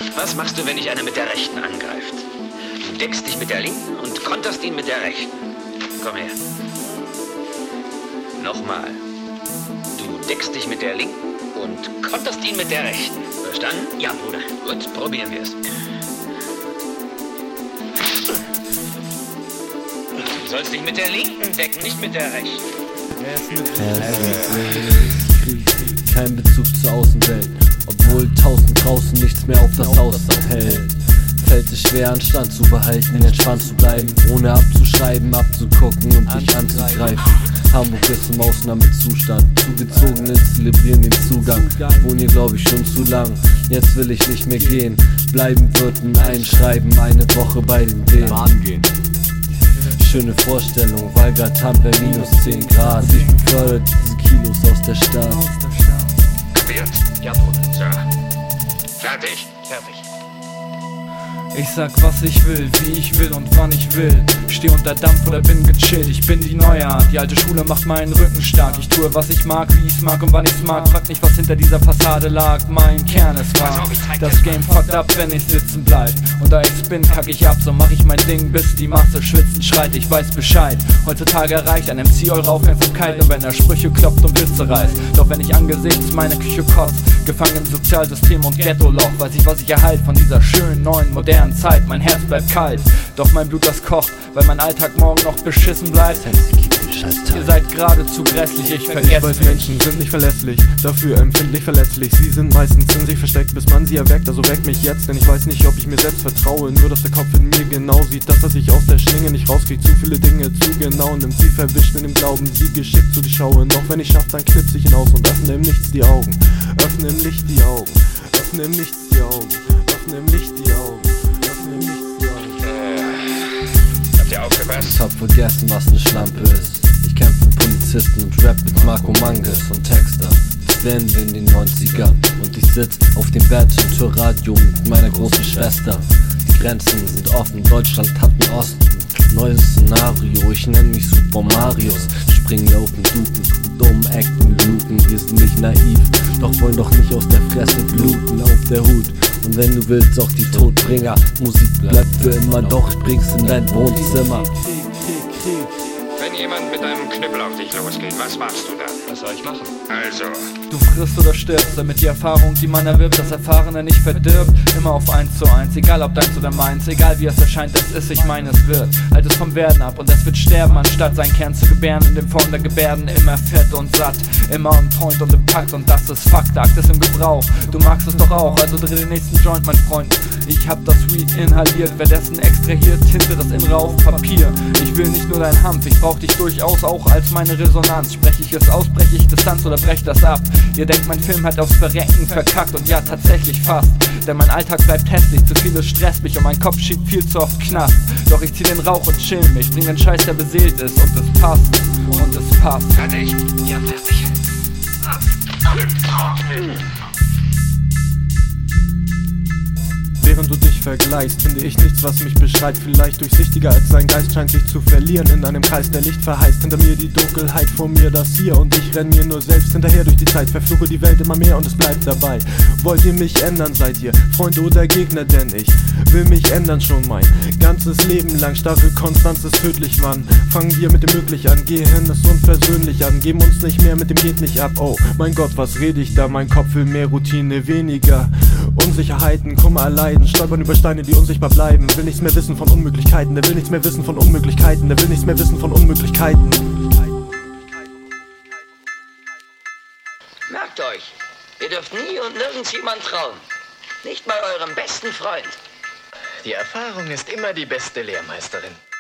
Was machst du, wenn dich einer mit der Rechten angreift? Du deckst dich mit der Linken und konterst ihn mit der Rechten. Komm her. Nochmal. Du deckst dich mit der Linken und konterst ihn mit der Rechten. Verstanden? Ja, Bruder. Gut, probieren wir es. Du sollst dich mit der Linken decken, nicht mit der Rechten. Kein Bezug zur Außenwelt, obwohl 1000 draußen nichts mehr auf das Haus hält. Fällt es schwer, Anstand zu behalten, entspannt zu bleiben, ohne abzuschreiben, abzugucken und dich anzugreifen. Hamburg ist im Ausnahmezustand, Zugezogene zelebrieren den Zugang. Wohnen hier glaub ich schon zu lang, jetzt will ich nicht mehr gehen. Bleiben wird ein Einschreiben, eine Woche bei den Wehen. Schöne Vorstellung, weil grad haben wir minus 10 Grad. Ich befördere diese Kilos aus der Stadt. Kapiert? Ja, Bruder. So. Fertig? Fertig. Ich sag was ich will, wie ich will und wann ich will. Steh unter Dampf oder bin gechillt, ich bin die neue Art. Die alte Schule macht meinen Rücken stark. Ich tue was ich mag, wie ich's mag und wann ich's mag. Frag nicht was hinter dieser Fassade lag, mein Kern ist wahr. Das Game fuckt ab, wenn ich sitzen bleib. Und da ich's bin, kack ich ab, so mach ich mein Ding, bis die Masse schwitzen schreit. Ich weiß Bescheid, heutzutage erreicht ein MC eure Aufmerksamkeit, nur wenn er Sprüche klopft und Witze reißt. Doch wenn ich angesichts meiner Küche kotzt, gefangen im Sozialsystem und Ghetto-Loch, weiß ich was ich erhalt von dieser schönen, neuen, modernen Zeit. Mein Herz bleibt kalt, doch mein Blut das kocht, weil mein Alltag morgen noch beschissen bleibt. Ihr seid geradezu grässlich, ich vergesse mich. Menschen sind nicht verlässlich, dafür empfindlich verletzlich. Sie sind meistens in sich versteckt, bis man sie erweckt. Also weck mich jetzt, denn ich weiß nicht, ob ich mir selbst vertraue. Nur dass der Kopf in mir genau sieht, dass ich aus der Schlinge nicht rauskrieg. Zu viele Dinge zu genau, nimmt sie verwischt in dem Glauben, sie geschickt zu die Schauen. Doch wenn ich schaff, dann knipse ich hinaus und öffne im Nichts die Augen. Öffne im Licht die Augen, öffne im Nichts die Augen, öffne im Licht die Augen. Habt ihr aufgepasst? Ich hab vergessen, was ne Schlampe ist. Ich kämpfe mit Polizisten und rap mit Marco Manges und Texter. Das wären wir in den 90ern. Und ich sitz auf dem Bett im Türradio mit meiner großen Schwester. Die Grenzen sind offen, Deutschland hat einen Osten. Neues Szenario, ich nenn mich Super Marios. Springen, laufen, duken, dumm Ecken, looten. Wir sind nicht naiv, doch wollen doch nicht aus der Fresse bluten. Auf der Hut. Und wenn du willst, auch die Todbringer. Musik bleibt für immer, doch ich bring's in dein Wohnzimmer. Wenn jemand mit einem Knüppel auf dich losgeht, was machst du dann? Was soll ich machen? Also. Du frisst oder stirbst, damit die Erfahrung, die man erwirbt, das Erfahrene nicht verdirbt. Immer auf 1:1, egal ob deins oder meins, egal wie es erscheint, es ist, ich meine es wird. Halt es vom Werden ab und es wird sterben, anstatt sein Kern zu gebären. In den Form der Gebärden immer fett und satt, immer on point und im Pakt. Und das ist Fakt, Akt ist im Gebrauch. Du magst es doch auch, also dreh den nächsten Joint, mein Freund. Ich hab das Weed inhaliert, währenddessen extrahiert Tinte das Innere auf Papier. Ich will nicht nur dein Hanf, ich brauch dich durchaus auch als meine Resonanz. Sprech ich es aus, brech ich Distanz oder brech das ab. Ihr denkt, mein Film hat aufs Verrecken verkackt und ja, tatsächlich fast. Denn mein Alltag bleibt hässlich, zu vieles stresst mich und mein Kopf schiebt viel zu oft Knast. Doch ich zieh den Rauch und chill mich, bring den Scheiß, der beseelt ist und es passt. Und es passt. Fertig? Ja, fertig. Während du dich vergleichst, finde ich nichts, was mich beschreibt. Vielleicht durchsichtiger als sein Geist scheint sich zu verlieren in einem Kreis, der Licht verheißt. Hinter mir die Dunkelheit, vor mir das hier und ich renn mir nur selbst hinterher durch die Zeit. Verfluche die Welt immer mehr und es bleibt dabei. Wollt ihr mich ändern, seid ihr Freunde oder Gegner? Denn ich will mich ändern schon mein ganzes Leben lang. Starre Konstanz ist tödlich, Mann. Fangen wir mit dem Möglich an, gehen es unversöhnlich an. Geben uns nicht mehr, mit dem geht nicht ab. Oh mein Gott, was rede ich da? Mein Kopf will mehr Routine, weniger Unsicherheiten, Kummer erleiden, stolpern über Steine, die unsichtbar bleiben. Will nichts mehr wissen von Unmöglichkeiten, der will nichts mehr wissen von Unmöglichkeiten, der will nichts mehr wissen von Unmöglichkeiten. Merkt euch, ihr dürft nie und nirgends jemand trauen. Nicht mal eurem besten Freund. Die Erfahrung ist immer die beste Lehrmeisterin.